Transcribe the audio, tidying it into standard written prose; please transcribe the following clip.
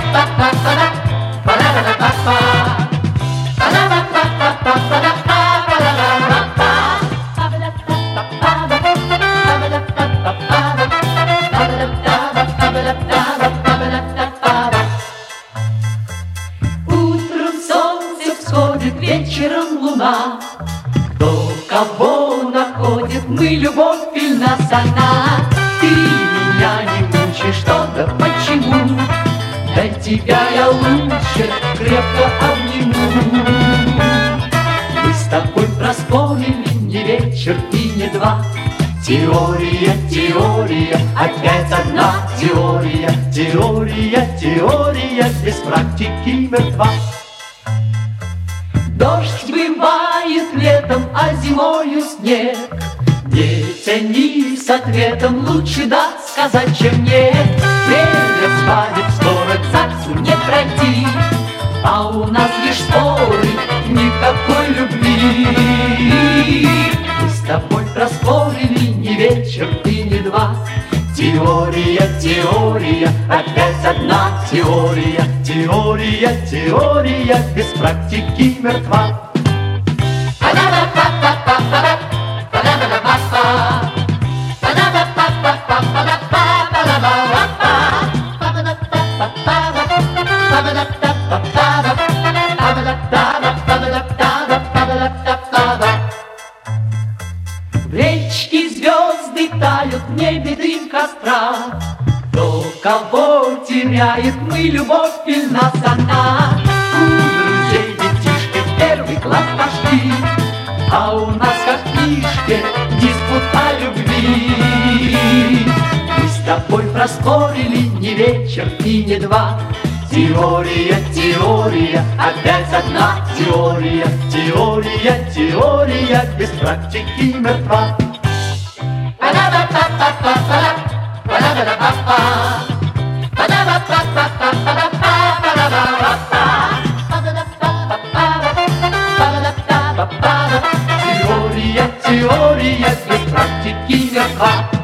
Утром солнце всходит, вечером луна. Кто кого находит, мы любовь или нас она. Ты меня не мучаешь, что да почему? Для тебя я лучше крепко обниму. Мы с тобой проспорили не вечер и не два. Теория, теория, опять одна теория. Теория, теория, без практики мертва. Дождь бывает летом, а зимою снег. Не тяни с ответом, лучше да сказать, чем нет. Время сбавит скорость, ЗАГСу не пройти, а у нас лишь споры, никакой любви. Мы с тобой проспорили не вечер и не два. Теория, теория, опять одна теория. Теория, теория, без практики мертва. В речке звезды тают, в небе дым костра. Кто кого теряет, мы любовь или нас она. У друзей детишки в первый класс пошли, а у нас как в книжке диспут о любви. Мы с тобой проспорили не вечер и не два. Теория, теория, опять одна теория. Теория, теория, без практики мертва. Теория, теория, без практики мертва.